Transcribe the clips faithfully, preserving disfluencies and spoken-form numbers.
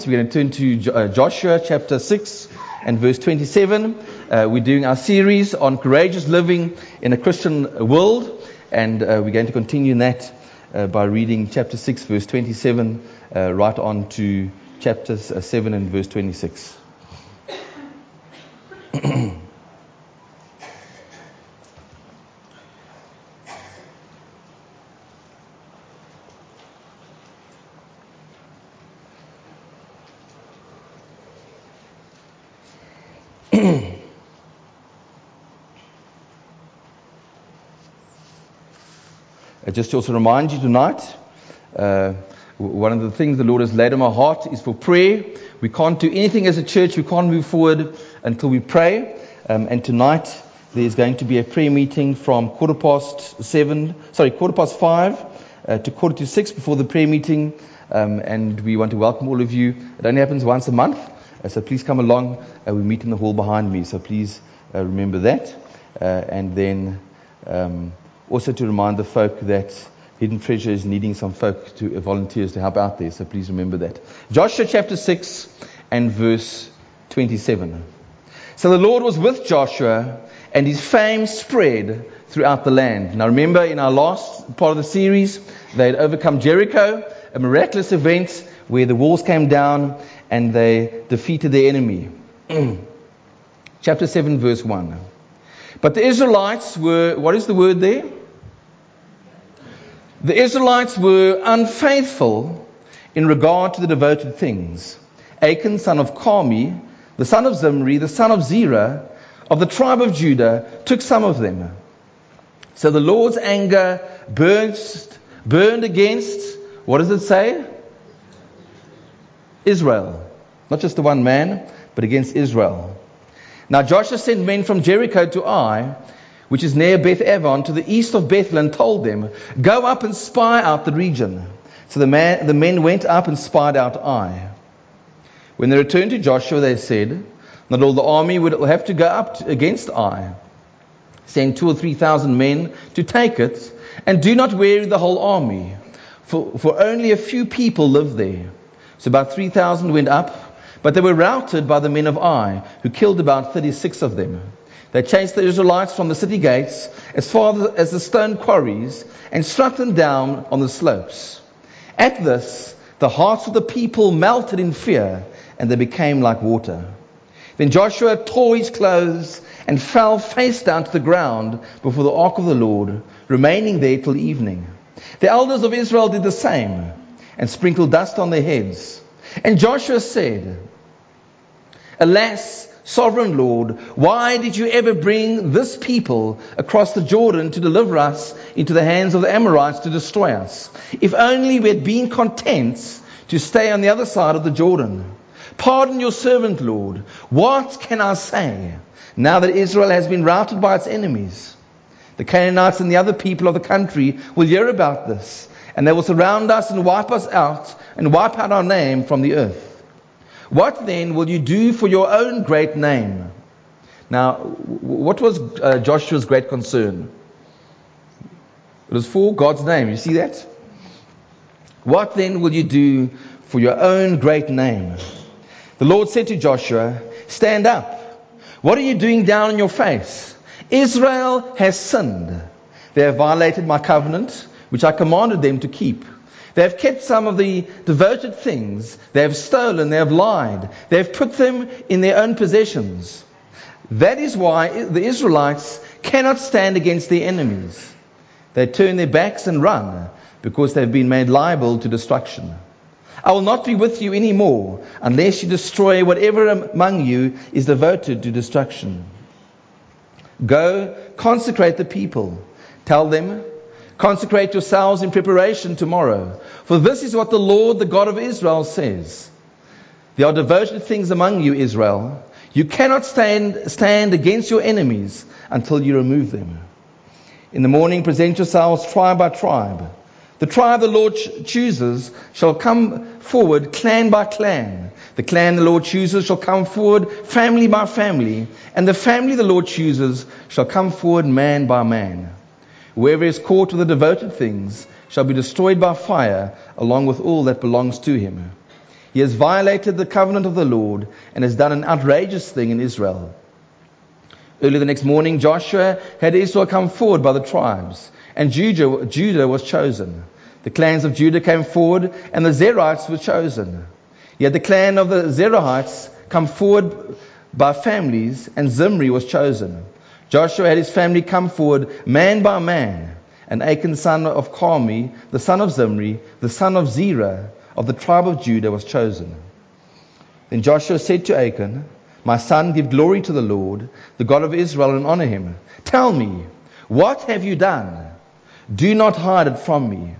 We're going to turn to Jo- uh, Joshua chapter six and verse twenty-seven. Uh, we're doing our series on courageous living in a Christian world, and uh, we're going to continue in that uh, by reading chapter six, verse twenty-seven, uh, right on to chapter seven and verse twenty-six. Just to also remind you tonight, uh, one of the things the Lord has laid on my heart is for prayer. We can't do anything as a church. We can't move forward until we pray. Um, and tonight there's going to be a prayer meeting from quarter past seven, sorry, quarter past five uh, to quarter to six before the prayer meeting. Um, and we want to welcome all of you. It only happens once a month, uh, so please come along. Uh, we meet in the hall behind me, so please uh, remember that. Uh, and then um, also to remind the folk that Hidden Treasure is needing some folk, to uh, volunteers to help out there, so please remember that. Joshua chapter six and verse twenty-seven. So the Lord was with Joshua, and his fame spread throughout the land. Now remember, in our last part of the series, they had overcome Jericho, a miraculous event where the walls came down and they defeated their enemy. Chapter seven, verse one. But the Israelites were, what is the word there? The Israelites were unfaithful in regard to the devoted things. Achan, son of Carmi, the son of Zimri, the son of Zerah, of the tribe of Judah, took some of them. So the Lord's anger burst, burned against, what does it say? Israel. Not just the one man, but against Israel. Now Joshua sent men from Jericho to Ai, which is near Beth Avon, to the east of Bethel, and told them, go up and spy out the region. So the, man, the men went up and spied out Ai. When they returned to Joshua, they said, not all the army would have to go up to, against Ai. Send two or three thousand men to take it, and do not weary the whole army, for, for only a few people live there. So about three thousand went up, but they were routed by the men of Ai, who killed about thirty-six of them. They chased the Israelites from the city gates as far as the stone quarries and struck them down on the slopes. At this, the hearts of the people melted in fear, and they became like water. Then Joshua tore his clothes and fell face down to the ground before the ark of the Lord, remaining there till evening. The elders of Israel did the same and sprinkled dust on their heads. And Joshua said, alas, Sovereign Lord, why did you ever bring this people across the Jordan to deliver us into the hands of the Amorites to destroy us? If only we had been content to stay on the other side of the Jordan. Pardon your servant, Lord. What can I say now that Israel has been routed by its enemies? The Canaanites and the other people of the country will hear about this, and they will surround us and wipe us out and wipe out our name from the earth. What then will you do for your own great name? Now, what was uh, Joshua's great concern? It was for God's name. You see that? What then will you do for your own great name? The Lord said to Joshua, stand up. What are you doing down on your face? Israel has sinned. They have violated my covenant, which I commanded them to keep. They have kept some of the devoted things. They have stolen. They have lied. They have put them in their own possessions. That is why the Israelites cannot stand against their enemies. They turn their backs and run because they have been made liable to destruction. I will not be with you anymore unless you destroy whatever among you is devoted to destruction. Go, consecrate the people. Tell them, consecrate yourselves in preparation tomorrow. For this is what the Lord, the God of Israel, says. There are devoted things among you, Israel. You cannot stand, stand against your enemies until you remove them. In the morning, present yourselves tribe by tribe. The tribe the Lord ch- chooses shall come forward clan by clan. The clan the Lord chooses shall come forward family by family. And the family the Lord chooses shall come forward man by man. Whoever is caught with the devoted things shall be destroyed by fire, along with all that belongs to him. He has violated the covenant of the Lord and has done an outrageous thing in Israel. Early the next morning, Joshua had Israel come forward by the tribes, and Judah, Judah was chosen. The clans of Judah came forward, and the Zerites were chosen. Yet the clan of the Zerahites come forward by families, and Zimri was chosen. Joshua had his family come forward man by man, and Achan, son of Carmi, the son of Zimri, the son of Zerah, of the tribe of Judah, was chosen. Then Joshua said to Achan, "My son, give glory to the Lord, the God of Israel, and honor him. Tell me, what have you done? Do not hide it from me."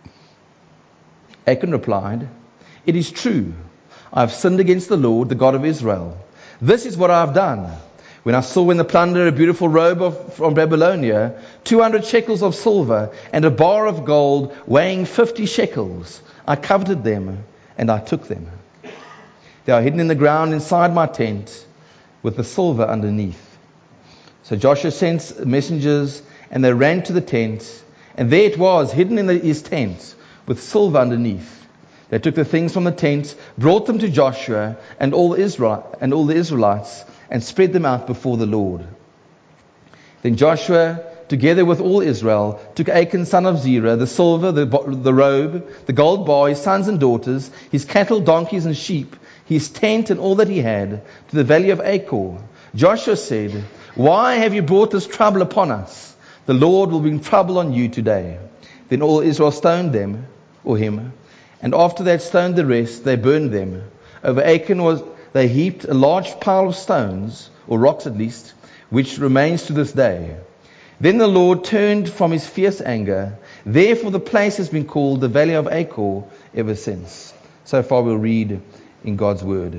Achan replied, "It is true. I have sinned against the Lord, the God of Israel. This is what I have done. When I saw in the plunder a beautiful robe of, from Babylonia, two hundred shekels of silver, and a bar of gold weighing fifty shekels, I coveted them, and I took them. They are hidden in the ground inside my tent, with the silver underneath." So Joshua sent messengers, and they ran to the tent, and there it was, hidden in the, his tent, with silver underneath. They took the things from the tent, brought them to Joshua and all Israel and all the Israelites, and spread them out before the Lord. Then Joshua, together with all Israel, took Achan, son of Zerah, the silver, the, the robe, the gold bar, his sons and daughters, his cattle, donkeys, and sheep, his tent, and all that he had, to the valley of Achor. Joshua said, "Why have you brought this trouble upon us? The Lord will bring trouble on you today." Then all Israel stoned them, or him, and after they had stoned the rest, they burned them. Over Achan was they heaped a large pile of stones, or rocks at least, which remains to this day. Then the Lord turned from his fierce anger. Therefore the place has been called the Valley of Achor ever since. So far we'll read in God's Word.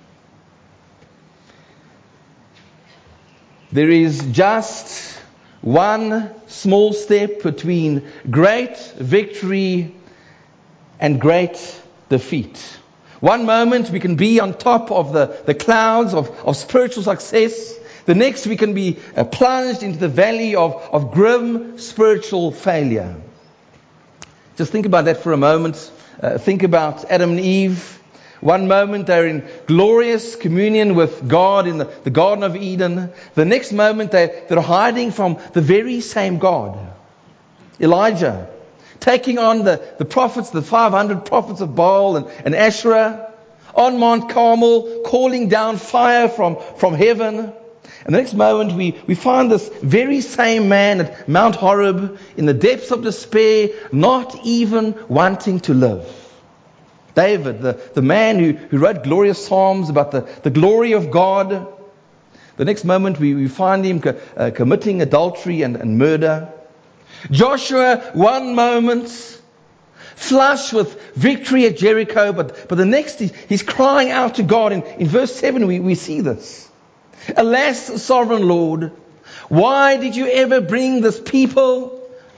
There is just one small step between great victory and great defeat. One moment we can be on top of the, the clouds of, of spiritual success. The next we can be uh, plunged into the valley of, of grim spiritual failure. Just think about that for a moment. Uh, think about Adam and Eve. One moment they're in glorious communion with God in the, the Garden of Eden. The next moment they, they're hiding from the very same God. Elijah, taking on the, the prophets, the five hundred prophets of Baal and, and Asherah, on Mount Carmel, calling down fire from, from heaven. And the next moment we, we find this very same man at Mount Horeb, in the depths of despair, not even wanting to live. David, the, the man who, who wrote glorious psalms about the, the glory of God. The next moment we, we find him co- uh, committing adultery and, and murder. Joshua, one moment, flush with victory at Jericho, but, but the next he, he's crying out to God. In, in verse seven we, we see this. "Alas, sovereign Lord, why did you ever bring this people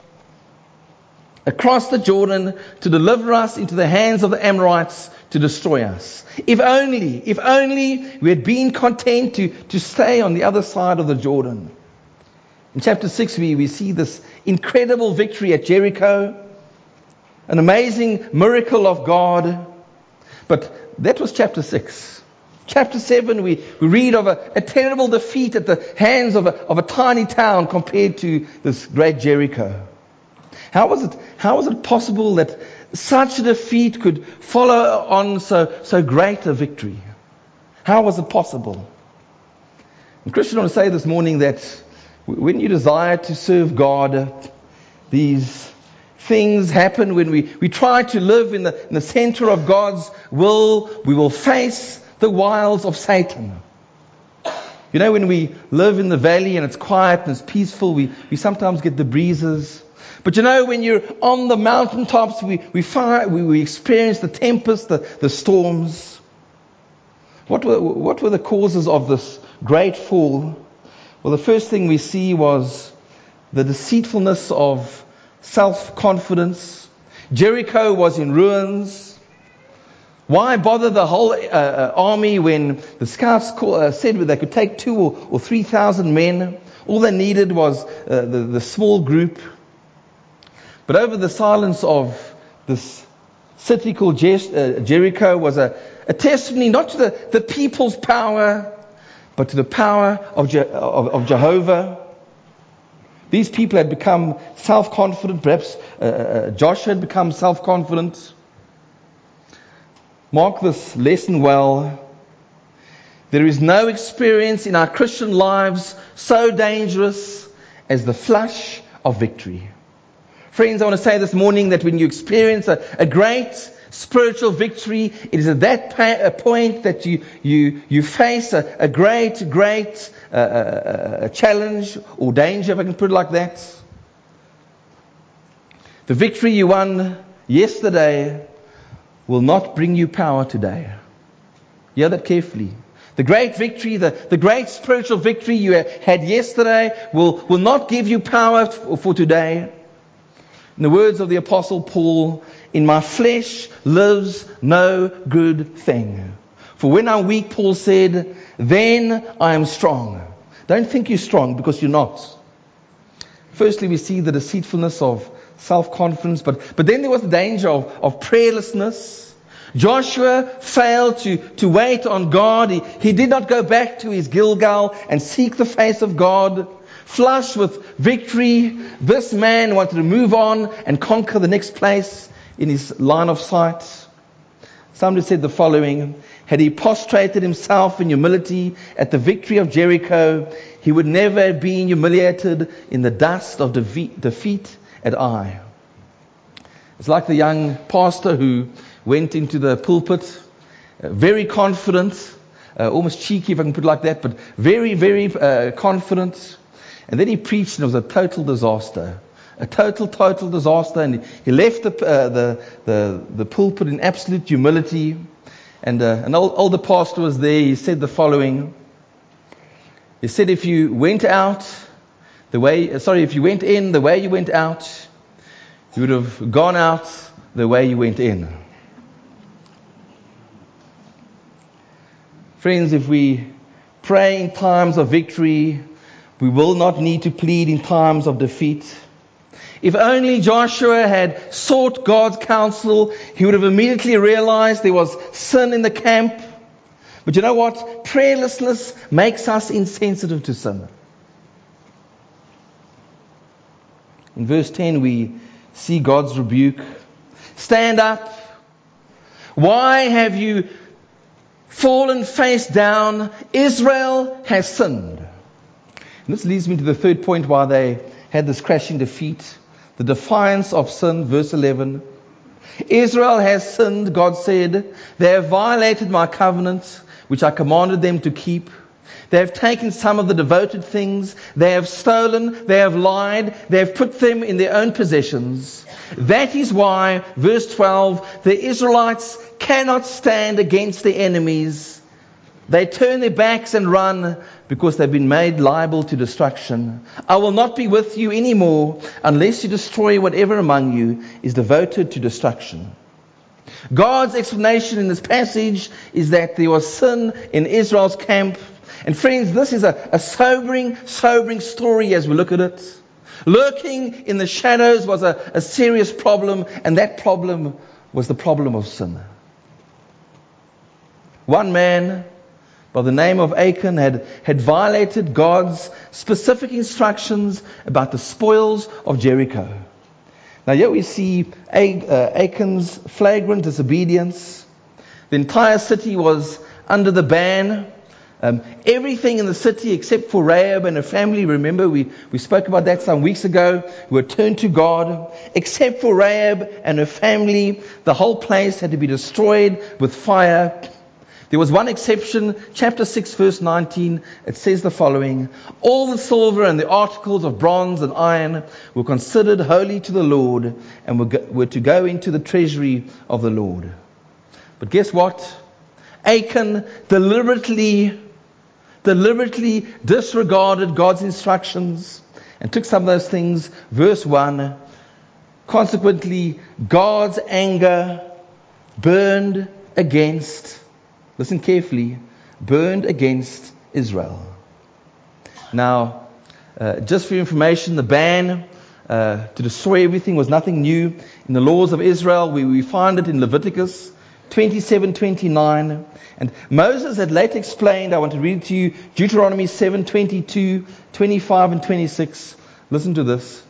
across the Jordan to deliver us into the hands of the Amorites to destroy us? If only, if only we had been content to, to stay on the other side of the Jordan." In chapter six, we, we see this incredible victory at Jericho, an amazing miracle of God. But that was chapter six. Chapter seven, we, we read of a, a terrible defeat at the hands of a, of a tiny town compared to this great Jericho. How was it, how was it possible that such a defeat could follow on so, so great a victory? How was it possible? And Christian, I want to say this morning that when you desire to serve God, these things happen. When we, we try to live in the, in the center of God's will, we will face the wiles of Satan. You know, when we live in the valley and it's quiet and it's peaceful, we, we sometimes get the breezes. But you know, when you're on the mountaintops, we, we, find, we, we experience the tempest, the, the storms. What were, what were the causes of this great fall? Well, the first thing we see was the deceitfulness of self-confidence. Jericho was in ruins. Why bother the whole uh, uh, army when the scouts call, uh, said they could take two or, or three thousand men? All they needed was uh, the, the small group. But over the silence of this city called Jer- uh, Jericho was a, a testimony not to the, the people's power, but to the power of, Je- of, of Jehovah. These people had become self-confident. Perhaps uh, uh, Joshua had become self-confident. Mark this lesson well. There is no experience in our Christian lives so dangerous as the flush of victory. Friends, I want to say this morning that when you experience a, a great spiritual victory, it is at that pa- a point that you, you, you face a, a great, great uh, uh, challenge or danger, if I can put it like that. The victory you won yesterday will not bring you power today. Hear that carefully. The great victory, the, the great spiritual victory you had yesterday will, will not give you power for, for today. In the words of the Apostle Paul, in my flesh lives no good thing. For when I'm weak, Paul said, then I am strong. Don't think you're strong, because you're not. Firstly, we see the deceitfulness of self-confidence, but, but then there was the danger of, of prayerlessness. Joshua failed to, to wait on God. He, he did not go back to his Gilgal and seek the face of God. Flushed with victory, this man wanted to move on and conquer the next place in his line of sight. Somebody said the following: had he prostrated himself in humility at the victory of Jericho, he would never have been humiliated in the dust of defeat, defeat at Ai. It's like the young pastor who went into the pulpit, uh, very confident, uh, almost cheeky if I can put it like that, but very, very uh, confident. And then he preached, and it was a total disaster. A total, total disaster. And he left the, uh, the, the, the pulpit in absolute humility. And uh, an old, older pastor was there. He said the following. He said, if you went out the way, sorry, if you went in the way you went out, you would have gone out the way you went in. Friends, if we pray in times of victory, we will not need to plead in times of defeat. If only Joshua had sought God's counsel, he would have immediately realized there was sin in the camp. But you know what? Prayerlessness makes us insensitive to sin. In verse ten, we see God's rebuke. Stand up. Why have you fallen face down? Israel has sinned. And this leads me to the third point why they had this crashing defeat. The defiance of sin, verse eleven. Israel has sinned, God said. They have violated my covenant, which I commanded them to keep. They have taken some of the devoted things. They have stolen. They have lied. They have put them in their own possessions. That is why, verse twelve, the Israelites cannot stand against their enemies. They turn their backs and run because they've been made liable to destruction. I will not be with you anymore unless you destroy whatever among you is devoted to destruction. God's explanation in this passage is that there was sin in Israel's camp. And friends, this is a, a sobering, sobering story as we look at it. Lurking in the shadows was a, a serious problem, and that problem was the problem of sin. One man by the name of Achan had, had violated God's specific instructions about the spoils of Jericho. Now here we see Achan's flagrant disobedience. The entire city was under the ban. Um, everything in the city except for Rahab and her family, remember we, we spoke about that some weeks ago, were turned to God. Except for Rahab and her family, the whole place had to be destroyed with fire. There was one exception, chapter six, verse nineteen. It says the following: all the silver and the articles of bronze and iron were considered holy to the Lord and were, go, were to go into the treasury of the Lord. But guess what? Achan deliberately, deliberately disregarded God's instructions and took some of those things. Verse one, consequently, God's anger burned against Listen carefully, burned against Israel. Now, uh, just for your information, the ban uh, to destroy everything was nothing new. In the laws of Israel, we, we find it in Leviticus twenty-seven twenty-nine. And Moses had later explained, I want to read it to you, Deuteronomy seven twenty-two, twenty-five and twenty-six. Listen to this.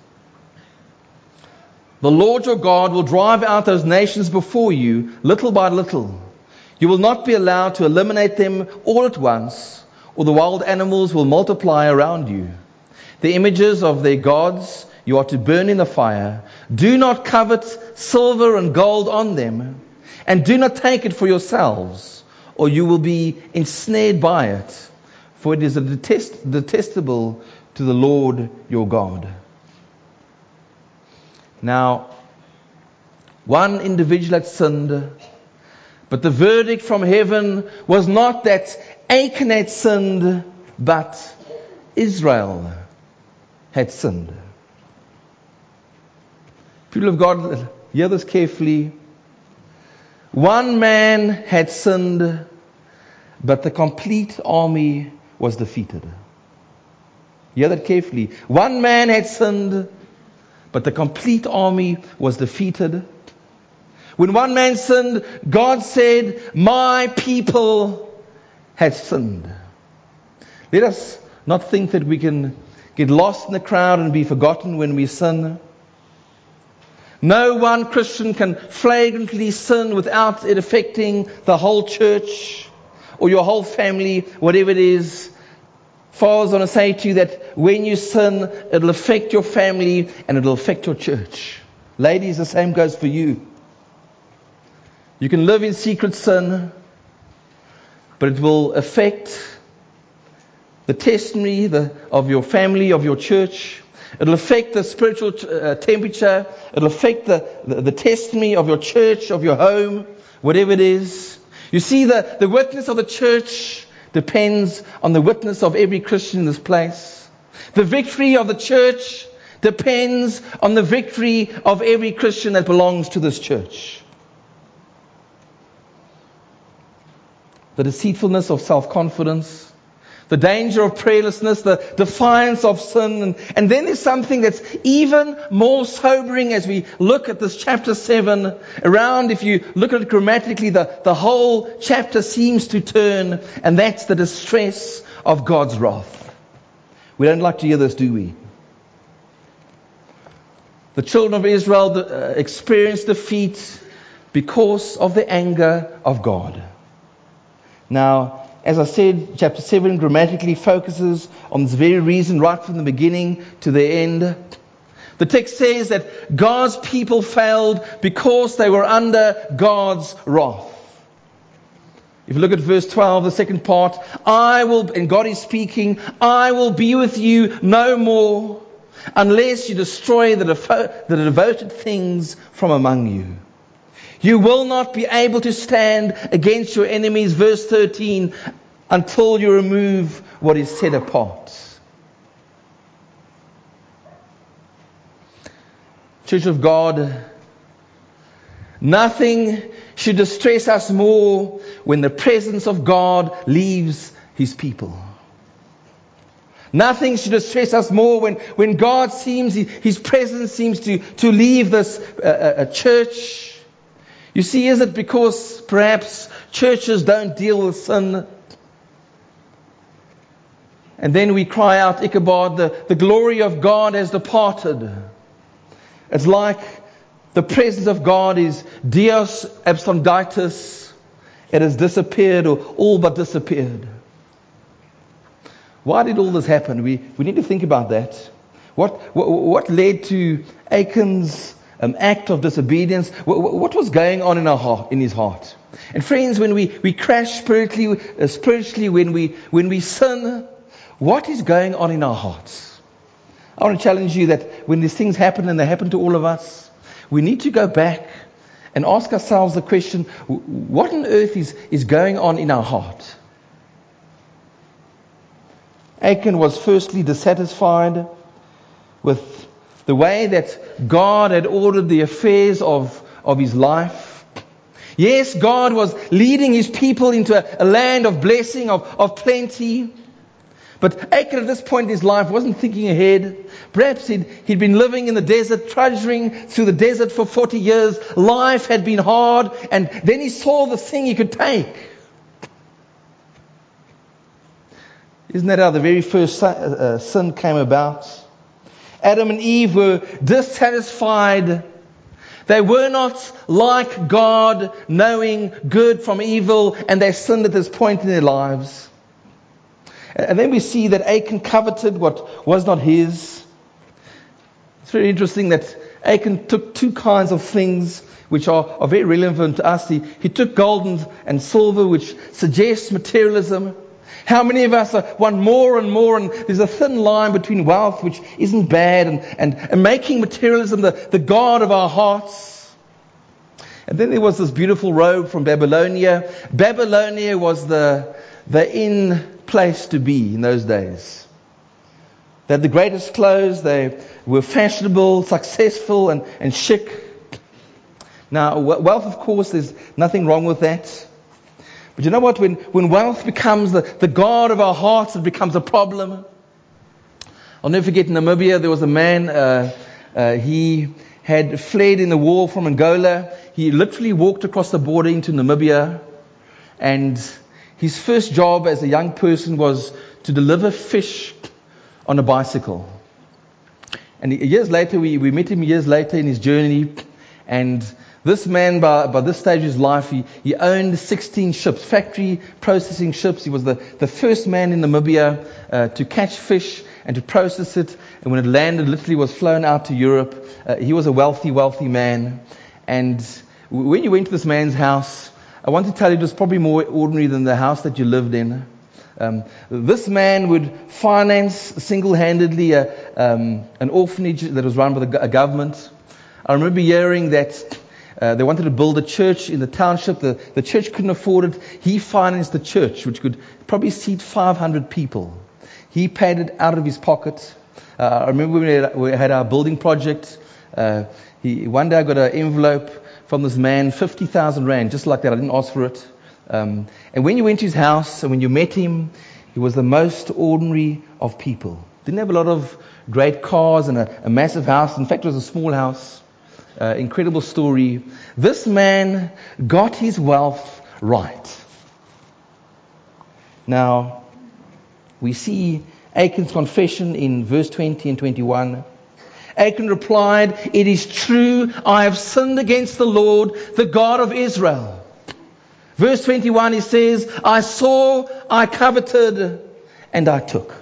The Lord your God will drive out those nations before you, little by little. You will not be allowed to eliminate them all at once, or the wild animals will multiply around you. The images of their gods you are to burn in the fire. Do not covet silver and gold on them, and do not take it for yourselves, or you will be ensnared by it, for it is a detest- detestable to the Lord your God. Now, one individual had sinned, but the verdict from heaven was not that Achan had sinned, but Israel had sinned. People of God, hear this carefully. One man had sinned, but the complete army was defeated. Hear that carefully. One man had sinned, but the complete army was defeated. When one man sinned, God said, my people had sinned. Let us not think that we can get lost in the crowd and be forgotten when we sin. No one Christian can flagrantly sin without it affecting the whole church or your whole family, whatever it is. Fathers, I want to say to you that when you sin, it'll affect your family and it'll affect your church. Ladies, the same goes for you. You can live in secret sin, but it will affect the testimony the, of your family, of your church. It'll affect the spiritual uh, temperature. It'll affect the, the, the testimony of your church, of your home, whatever it is. You see, the, the witness of the church depends on the witness of every Christian in this place. The victory of the church depends on the victory of every Christian that belongs to this church. The deceitfulness of self-confidence, the danger of prayerlessness, the defiance of sin. And, and then there's something that's even more sobering as we look at this chapter seven. Around, if you look at it grammatically, the, the whole chapter seems to turn, and that's the distress of God's wrath. We don't like to hear this, do we? The children of Israel uh, experienced defeat because of the anger of God. Now, as I said, chapter seven grammatically focuses on this very reason right from the beginning to the end. The text says that God's people failed because they were under God's wrath. If you look at verse twelve, the second part, I will, and God is speaking, I will be with you no more unless you destroy the, defo- the devoted things from among you. You will not be able to stand against your enemies, verse thirteen, until you remove what is set apart. Church of God, nothing should distress us more when the presence of God leaves His people. Nothing should distress us more when, when God seems, His presence seems to, to leave this uh, uh, church. You see, is it because perhaps churches don't deal with sin? And then we cry out, Ichabod, the, the glory of God has departed. It's like the presence of God is Dios absconditus. It has disappeared, or all but disappeared. Why did all this happen? We, we need to think about that. What, what, what led to Achan's Um, act of disobedience? What, what was going on in our heart, in his heart? And friends, when we, we crash spiritually, uh, spiritually, when we when we sin, what is going on in our hearts? I want to challenge you that when these things happen, and they happen to all of us, we need to go back and ask ourselves the question: what on earth is is going on in our heart? Achan was firstly dissatisfied with the way that God had ordered the affairs of, of his life. Yes, God was leading His people into a, a land of blessing, of, of plenty. But Achan at this point in his life wasn't thinking ahead. Perhaps he'd, he'd been living in the desert, trudging through the desert for forty years. Life had been hard, and then he saw the thing he could take. Isn't that how the very first uh, sin came about? Adam and Eve were dissatisfied. They were not like God, knowing good from evil, and they sinned at this point in their lives. And then we see that Achan coveted what was not his. It's very interesting that Achan took two kinds of things which are, are very relevant to us. He, he took gold and, and silver, which suggests materialism. How many of us are, want more and more, and there's a thin line between wealth, which isn't bad, and, and, and making materialism the, the god of our hearts. And then there was this beautiful robe from Babylonia. Babylonia was the, the in place to be in those days. They had the greatest clothes, they were fashionable, successful, and, and chic. Now, wealth, of course, there's nothing wrong with that. But you know what? When, when wealth becomes the, the god of our hearts, it becomes a problem. I'll never forget in Namibia, there was a man, uh, uh, he had fled in the war from Angola. He literally walked across the border into Namibia, and his first job as a young person was to deliver fish on a bicycle. And years later, we, we met him years later in his journey, and this man, by, by this stage of his life, he, he owned sixteen ships, factory processing ships. He was the, the first man in Namibia uh, to catch fish and to process it. And when it landed, literally was flown out to Europe. Uh, he was a wealthy, wealthy man. And when you went to this man's house, I want to tell you it was probably more ordinary than the house that you lived in. Um, this man would finance single-handedly a, um, an orphanage that was run by the, a government. I remember hearing that Uh, they wanted to build a church in the township. The, the church couldn't afford it. He financed the church, which could probably seat five hundred people. He paid it out of his pocket. Uh, I remember when we had, we had our building project. Uh, he, one day I got an envelope from this man, fifty thousand rand, just like that. I didn't ask for it. Um, and when you went to his house and when you met him, he was the most ordinary of people. Didn't have a lot of great cars and a, a massive house. In fact, it was a small house. Uh, incredible story. This man got his wealth right. Now, we see Achan's confession in verse twenty and twenty-one. Achan replied, "It is true, I have sinned against the Lord, the God of Israel." Verse twenty-one, he says, "I saw, I coveted, and I took."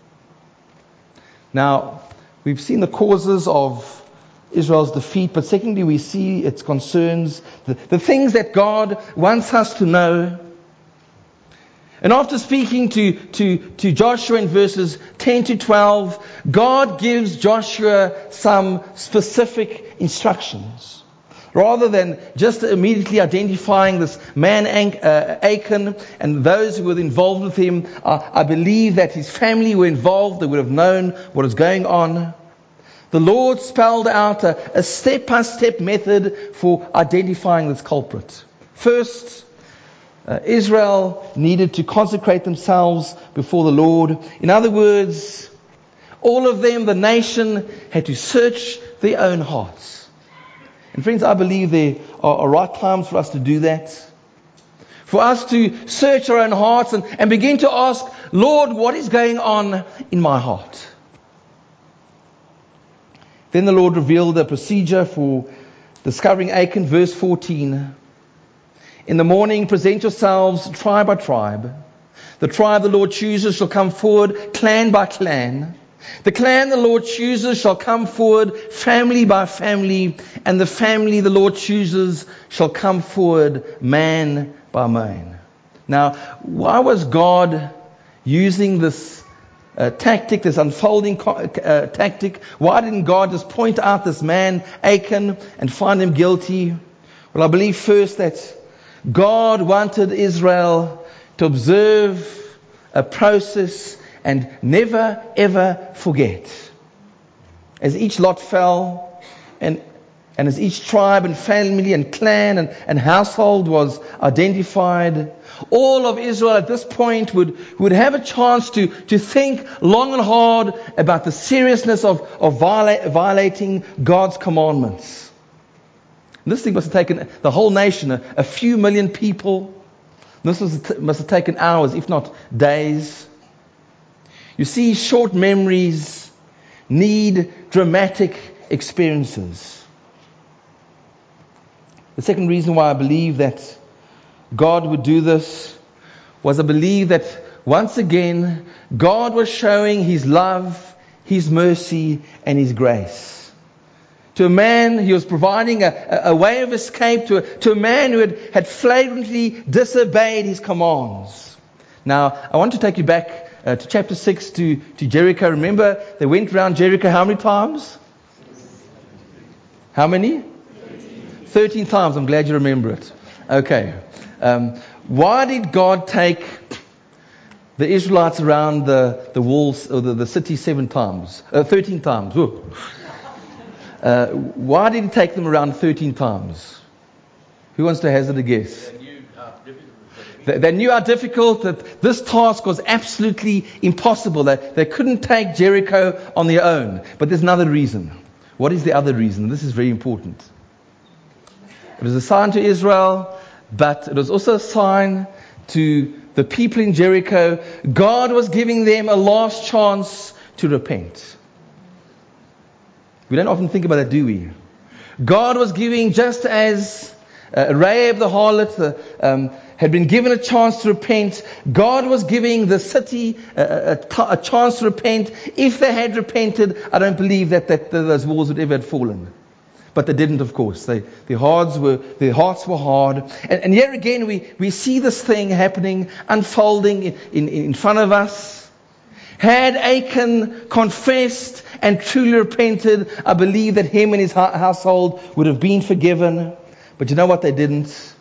Now, we've seen the causes of Israel's defeat, but secondly, we see its concerns, the, the things that God wants us to know. And after speaking to, to, to Joshua in verses ten to twelve, God gives Joshua some specific instructions. Rather than just immediately identifying this man Achan and those who were involved with him, I, I believe that his family were involved. They would have known what was going on. The Lord spelled out a, a step-by-step method for identifying this culprit. First, uh, Israel needed to consecrate themselves before the Lord. In other words, all of them, the nation, had to search their own hearts. And friends, I believe there are, are right times for us to do that. For us to search our own hearts and, and begin to ask, Lord, what is going on in my heart? Then the Lord revealed a procedure for discovering Achan, verse fourteen. "In the morning, present yourselves tribe by tribe. The tribe the Lord chooses shall come forward, clan by clan. The clan the Lord chooses shall come forward, family by family. And the family the Lord chooses shall come forward, man by man." Now, why was God using this Uh, tactic, this unfolding co- uh, tactic? Why didn't God just point out this man, Achan, and find him guilty? Well, I believe first that God wanted Israel to observe a process and never ever forget. As each lot fell, and and as each tribe and family and clan and, and household was identified, All of Israel at this point would, would have a chance to, to think long and hard about the seriousness of, of viola- violating God's commandments. And this thing must have taken the whole nation, a, a few million people. This was, must have taken hours, if not days. You see, short memories need dramatic experiences. The second reason why I believe that God would do this was I believe that once again God was showing His love, His mercy, and His grace. To a man, He was providing a, a way of escape to a, to a man who had, had flagrantly disobeyed His commands. Now, I want to take you back uh, to chapter six, to, to Jericho. Remember, they went around Jericho how many times? How many? Thirteen times. I'm glad you remember it. Okay. Um, why did God take the Israelites around the, the walls or the, the city seven times? Uh, thirteen times. Uh, why did He take them around thirteen times? Who wants to hazard a guess? They, they knew how difficult that this task was absolutely impossible. They, they couldn't take Jericho on their own. But there's another reason. What is the other reason? This is very important. It was a sign to Israel, but it was also a sign to the people in Jericho. God was giving them a last chance to repent. We don't often think about that, do we? God was giving, just as uh, Rahab the harlot uh, um, had been given a chance to repent, God was giving the city a, a, a chance to repent. If they had repented, I don't believe that, that those walls would ever have fallen. But they didn't, of course. They, their hearts were, their hearts were hard. And, and yet again, we, we see this thing happening, unfolding in, in, in front of us. Had Achan confessed and truly repented, I believe that him and his household would have been forgiven. But you know what? They didn't.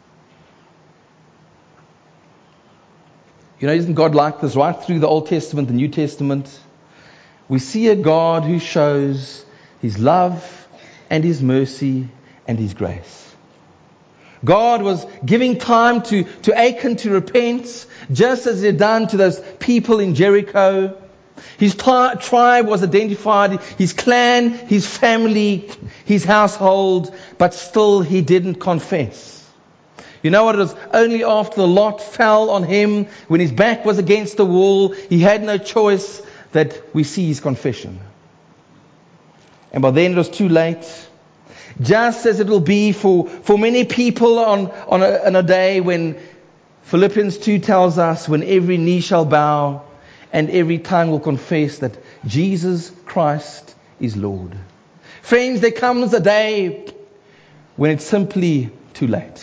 You know, isn't God like this? Right through the Old Testament, the New Testament, we see a God who shows His love and His mercy and His grace. God was giving time to, to Achan to repent, just as He had done to those people in Jericho. His tri- tribe was identified, his clan, his family, his household, but still he didn't confess. You know what? It was only after the lot fell on him, when his back was against the wall, he had no choice, that we see his confession. And by then it was too late. Just as it will be for, for many people on, on, a, on a day when Philippians two tells us, when every knee shall bow and every tongue will confess that Jesus Christ is Lord. Friends, there comes a day when it's simply too late.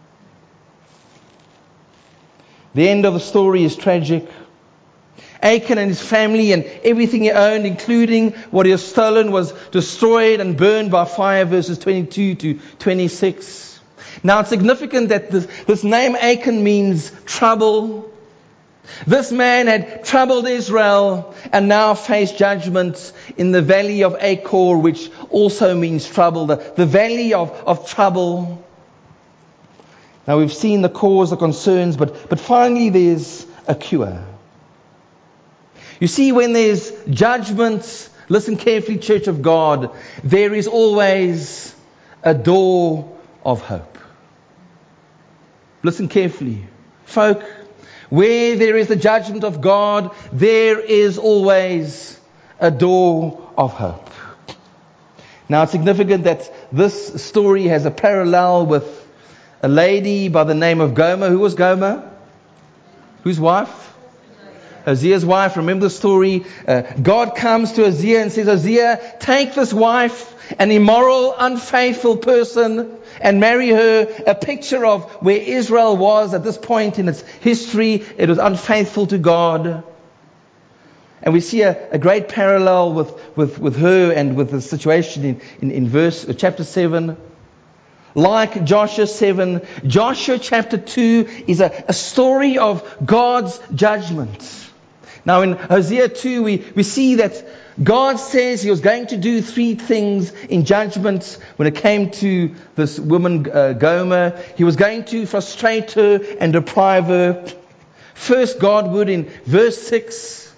The end of the story is tragic. Achan and his family and everything he owned, including what he had stolen, was destroyed and burned by fire, verses twenty-two to twenty-six. Now it's significant that this, this name Achan means trouble. This man had troubled Israel and now faced judgment in the valley of Achor, which also means trouble, the, the valley of, of trouble. Now we've seen the cause, the concerns, but, but finally there's a cure. You see, when there's judgment, listen carefully, Church of God, there is always a door of hope. Listen carefully. Folk, where there is the judgment of God, there is always a door of hope. Now it's significant that this story has a parallel with a lady by the name of Gomer. Who was Gomer? Whose wife? Hosea's wife. Remember the story? Uh, God comes to Hosea and says, Hosea, take this wife, an immoral, unfaithful person, and marry her. A picture of where Israel was at this point in its history. It was unfaithful to God. And we see a, a great parallel with, with, with her and with the situation in, in, in verse uh, chapter seven. Like Joshua seven, Joshua chapter two is a, a story of God's judgment. Now in Hosea two, we, we see that God says He was going to do three things in judgment when it came to this woman uh, Gomer. He was going to frustrate her and deprive her. First, God would, in verse six.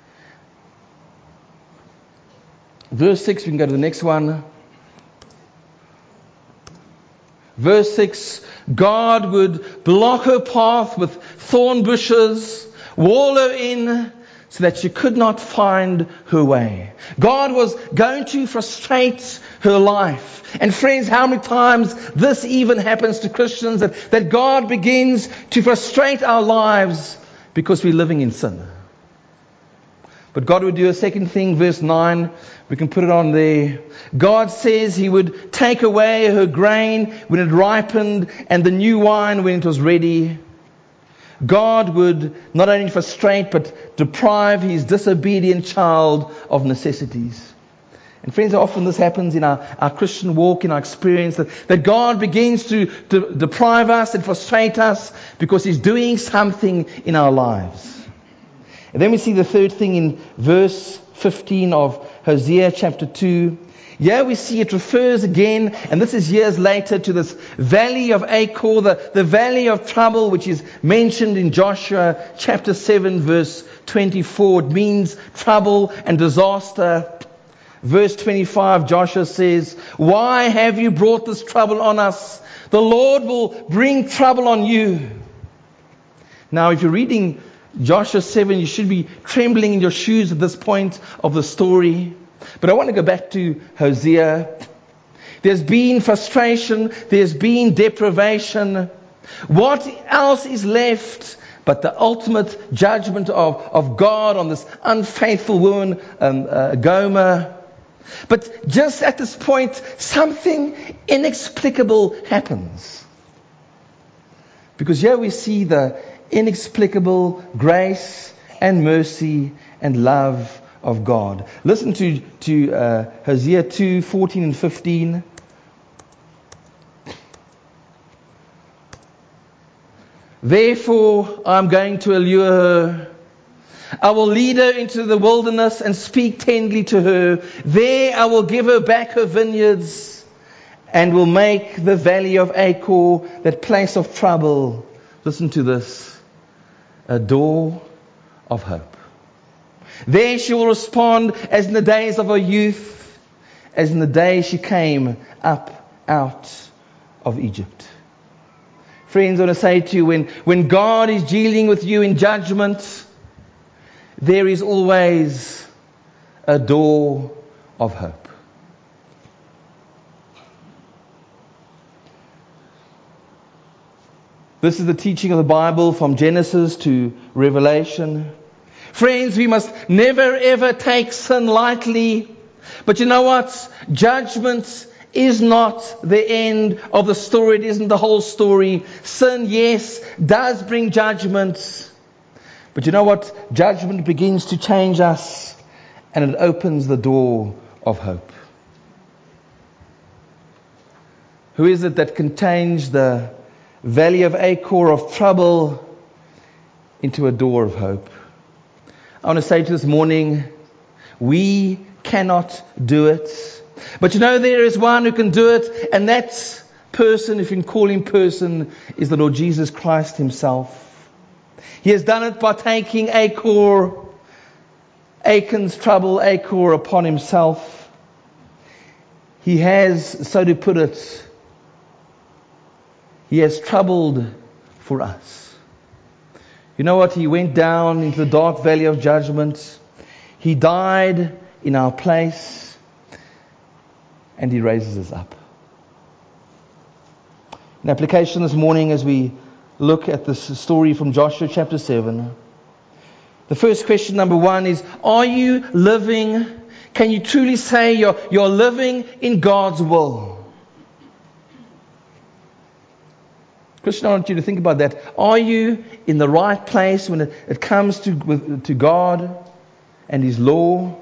Verse six, we can go to the next one. Verse six, God would block her path with thorn bushes, wall her in, so that she could not find her way. God was going to frustrate her life. And friends, how many times this even happens to Christians, that, that God begins to frustrate our lives because we're living in sin. But God would do a second thing, verse nine. We can put it on there. God says He would take away her grain when it ripened and the new wine when it was ready. God would not only frustrate but deprive His disobedient child of necessities. And friends, how often this happens in our, our Christian walk, in our experience, that, that God begins to, to deprive us and frustrate us because He's doing something in our lives. And then we see the third thing in verse fifteen of Hosea chapter two. Here we see it refers again, and this is years later, to this valley of Achor, the, the valley of trouble, which is mentioned in Joshua chapter seven, verse twenty-four. It means trouble and disaster. Verse twenty-five, Joshua says, "Why have you brought this trouble on us? The Lord will bring trouble on you." Now, if you're reading Joshua seven, you should be trembling in your shoes at this point of the story. But I want to go back to Hosea. There's been frustration. There's been deprivation. What else is left but the ultimate judgment of, of God on this unfaithful woman, um, uh, Gomer? But just at this point, something inexplicable happens. Because here we see the inexplicable grace and mercy and love of God. Listen to, to uh, Hosea two, fourteen and fifteen. "Therefore I'm going to allure her. I will lead her into the wilderness and speak tenderly to her. There I will give her back her vineyards and will make the valley of Achor, that place of trouble," listen to this, "a door of hope. There she will respond as in the days of her youth, as in the day she came up out of Egypt." Friends, I want to say to you, when, when God is dealing with you in judgment, there is always a door of hope. This is the teaching of the Bible from Genesis to Revelation. Friends, we must never ever take sin lightly. But you know what? Judgment is not the end of the story. It isn't the whole story. Sin, yes, does bring judgment. But you know what? Judgment begins to change us, and it opens the door of hope. Who is it that can change the valley of Achor of trouble into a door of hope? I want to say to you this morning, we cannot do it. But you know, there is one who can do it, and that person, if you can call him person, is the Lord Jesus Christ Himself. He has done it by taking Achor, Achan's trouble, Achor, upon Himself. He has, so to put it, He has troubled for us. You know what? He went down into the dark valley of judgment. He died in our place, and He raises us up. In application this morning, as we look at this story from Joshua chapter seven, the first question, number one, is, are you living, can you truly say you're, you're living in God's will? Christian, I want you to think about that. Are you in the right place when it, it comes to, with, to God and His law?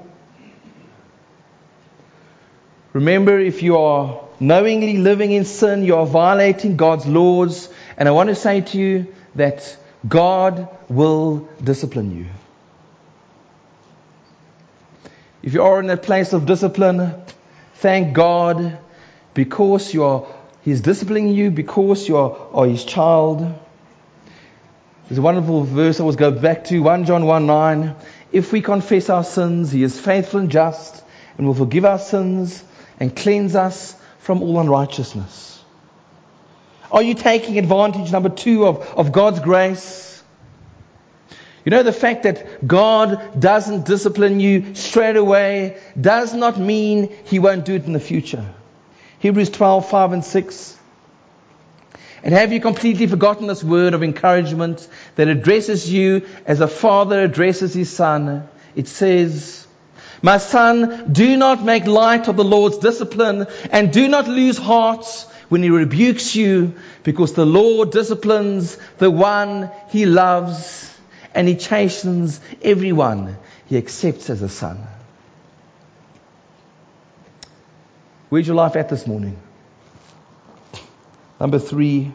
Remember, if you are knowingly living in sin, you are violating God's laws. And I want to say to you that God will discipline you. If you are in that place of discipline, thank God, because you are, He's disciplining you because you are, are His child. There's a wonderful verse I always go back to, First John one nine. If we confess our sins, He is faithful and just and will forgive our sins and cleanse us from all unrighteousness. Are you taking advantage, number two, of, of God's grace? You know, the fact that God doesn't discipline you straight away does not mean He won't do it in the future. Hebrews twelve, five and six. And have you completely forgotten this word of encouragement that addresses you as a father addresses his son? It says, my son, do not make light of the Lord's discipline, and do not lose heart when He rebukes you, because the Lord disciplines the one He loves, and He chastens everyone He accepts as a son. Where's your life at this morning? Number three,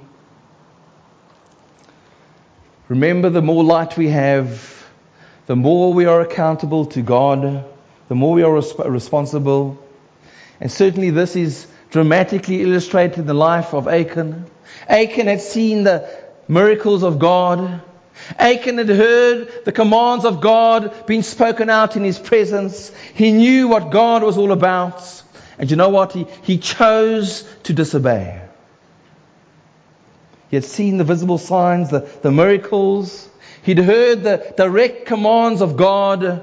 remember, the more light we have, the more we are accountable to God, the more we are resp- responsible. And certainly this is dramatically illustrated in the life of Achan. Achan had seen the miracles of God. Achan had heard the commands of God being spoken out in his presence. He knew what God was all about. And you know what? He, he chose to disobey. He had seen the visible signs, the, the miracles. He'd heard the direct commands of God.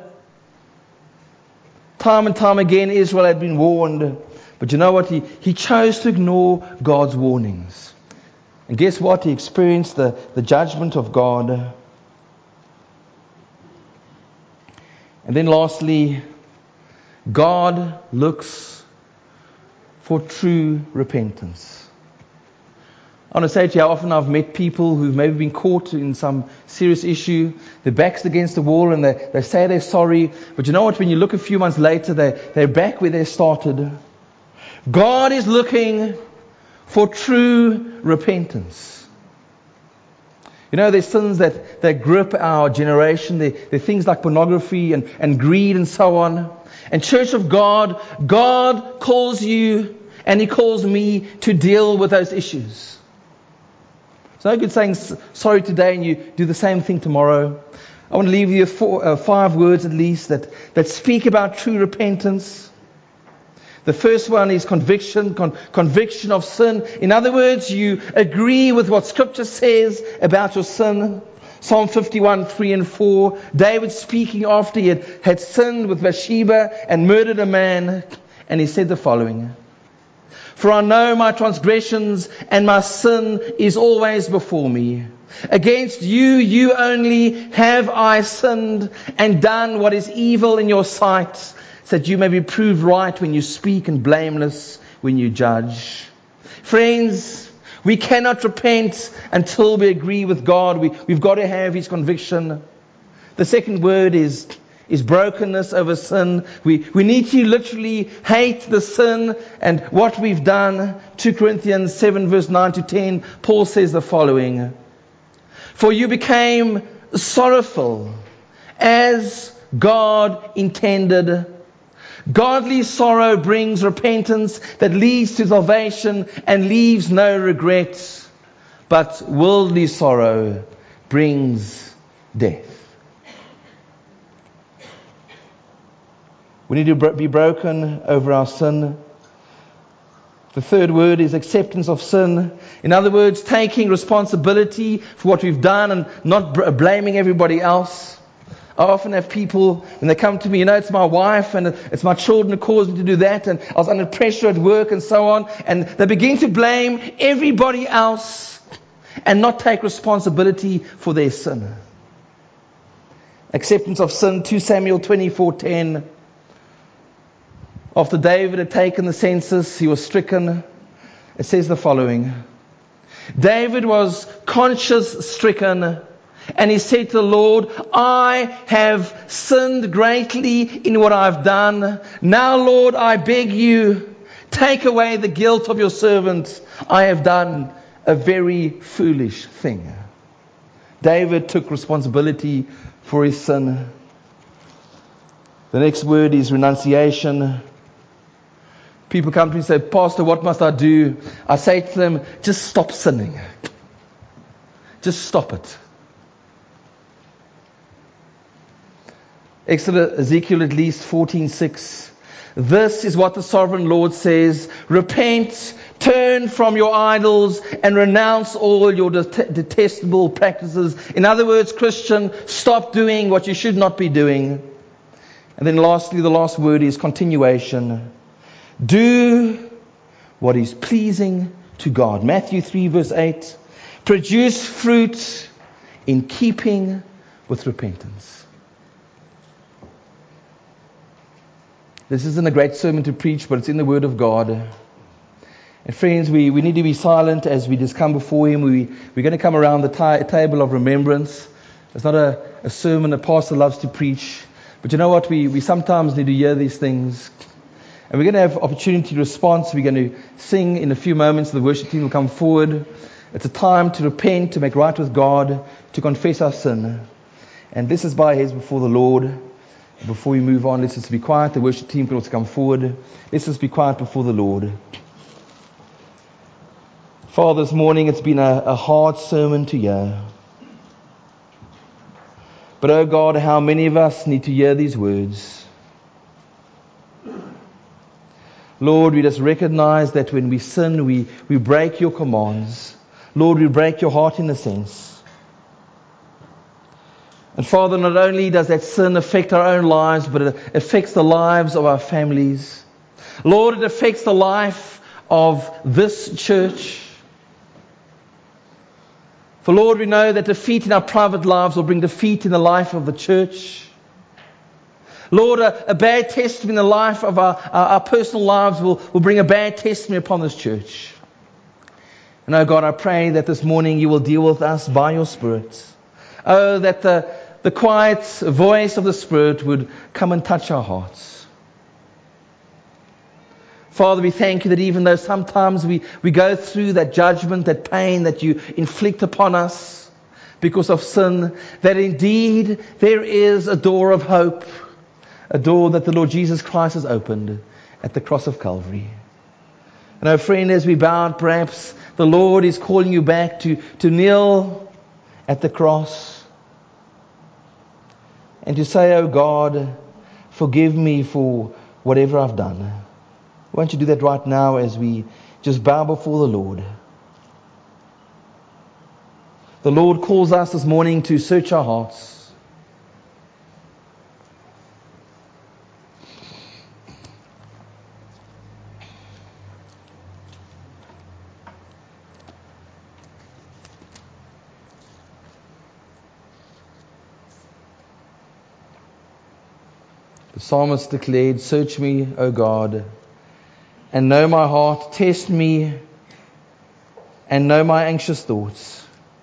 Time and time again, Israel had been warned. But you know what? He, he chose to ignore God's warnings. And guess what? He experienced the, the judgment of God. And then lastly, God looks for true repentance. I want to say to you how often I've met people who've maybe been caught in some serious issue. Their back's against the wall and they, they say they're sorry. But you know what? When you look a few months later, they, they're back where they started. God is looking for true repentance. You know, there's sins that, that grip our generation. There, there are things like pornography and, and greed and so on. And Church of God, God calls you and He calls me to deal with those issues. It's no good saying sorry today and you do the same thing tomorrow. I want to leave you four, uh, five words at least that, that speak about true repentance. The first one is conviction, con- conviction of sin. In other words, you agree with what Scripture says about your sin. Psalm fifty-one, three and four. David speaking after he had, had sinned with Bathsheba and murdered a man. And he said the following. For I know my transgressions and my sin is always before me. Against you, you only have I sinned and done what is evil in your sight, so that you may be proved right when you speak and blameless when you judge. Friends, we cannot repent until we agree with God. We, we've got to have His conviction. The second word is is brokenness over sin. We, we need to literally hate the sin and what we've done. Second Corinthians seven verse nine to ten, Paul says the following. For you became sorrowful as God intended. Godly sorrow brings repentance that leads to salvation and leaves no regrets. But worldly sorrow brings death. We need to be broken over our sin. The third word is acceptance of sin. In other words, taking responsibility for what we've done and not blaming everybody else. I often have people, when they come to me, you know, it's my wife and it's my children who caused me to do that, and I was under pressure at work and so on, and they begin to blame everybody else and not take responsibility for their sin. Acceptance of sin, Second Samuel twenty-four ten. After David had taken the census, he was stricken. It says the following. David was conscience stricken, and he said to the Lord, I have sinned greatly in what I've done. Now, Lord, I beg you, take away the guilt of your servant. I have done a very foolish thing. David took responsibility for his sin. The next word is renunciation. People come to me and say, Pastor, what must I do? I say to them, just stop sinning. Just stop it. Exodus, Ezekiel at least fourteen six. This is what the sovereign Lord says. Repent, turn from your idols, and renounce all your det- detestable practices. In other words, Christian, stop doing what you should not be doing. And then lastly, the last word is continuation. Do what is pleasing to God. Matthew three verse eight. Produce fruit in keeping with repentance. This isn't a great sermon to preach, but it's in the Word of God. And friends, we, we need to be silent as we just come before Him. We, we're going to come around the ta- table of remembrance. It's not a, a sermon a pastor loves to preach. But you know what? We, we sometimes need to hear these things. And we're going to have opportunity to respond. So we're going to sing in a few moments. The worship team will come forward. It's a time to repent, to make right with God, to confess our sin. And this is bow our heads before the Lord. Before we move on, let's just be quiet. The worship team can also come forward. Let's just be quiet before the Lord. Father, this morning it's been a, a hard sermon to hear. But oh God, how many of us need to hear these words. Lord, we just recognize that when we sin, we, we break your commands. Lord, we break your heart in a sense. And Father, not only does that sin affect our own lives, but it affects the lives of our families. Lord, it affects the life of this church. For Lord, we know that defeat in our private lives will bring defeat in the life of the church. Lord, a, a bad testimony in the life of our, our, our personal lives will, will bring a bad testimony upon this church. And oh God, I pray that this morning you will deal with us by your Spirit. Oh, that the, the quiet voice of the Spirit would come and touch our hearts. Father, we thank you that even though sometimes we, we go through that judgment, that pain that you inflict upon us because of sin, that indeed there is a door of hope. A door that the Lord Jesus Christ has opened at the cross of Calvary. And our friend, as we bow, perhaps the Lord is calling you back to, to kneel at the cross and to say, oh God, forgive me for whatever I've done. Why don't you do that right now as we just bow before the Lord. The Lord calls us this morning to search our hearts. The psalmist declared, search me, O God, and know my heart. Test me and know my anxious thoughts.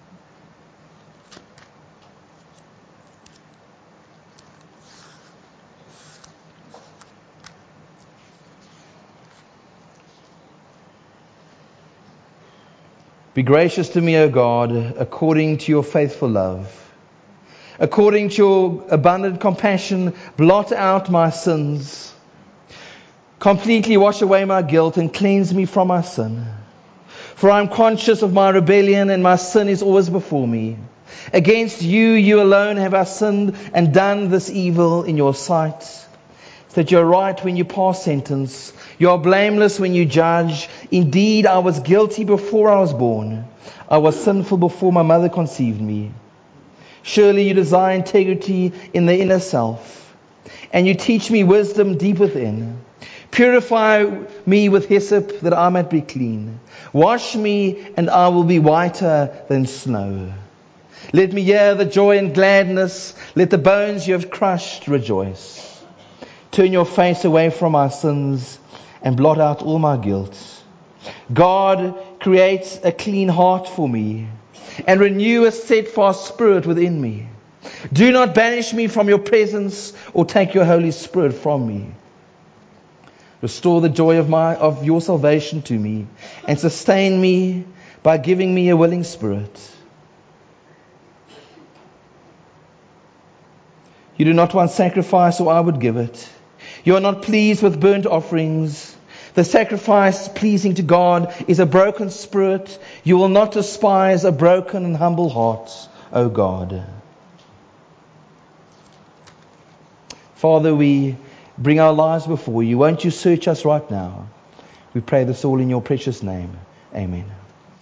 Be gracious to me, O God, according to your faithful love. According to your abundant compassion, blot out my sins. Completely wash away my guilt and cleanse me from my sin. For I am conscious of my rebellion and my sin is always before me. Against you, you alone have I sinned and done this evil in your sight. So that you are right when you pass sentence. You are blameless when you judge. Indeed, I was guilty before I was born. I was sinful before my mother conceived me. Surely you desire integrity in the inner self, and you teach me wisdom deep within. Purify me with hyssop that I might be clean. Wash me and I will be whiter than snow. Let me hear the joy and gladness. Let the bones you have crushed rejoice. Turn your face away from my sins and blot out all my guilt. God, create a clean heart for me and renew a steadfast spirit within me. Do not banish me from your presence or take your Holy Spirit from me. Restore the joy of my of your salvation to me and sustain me by giving me a willing spirit. You do not want sacrifice, or I would give it. You are not pleased with burnt offerings. The sacrifice pleasing to God is a broken spirit. You will not despise a broken and humble heart, O God. Father, we bring our lives before you. Won't you search us right now? We pray this all in your precious name. Amen.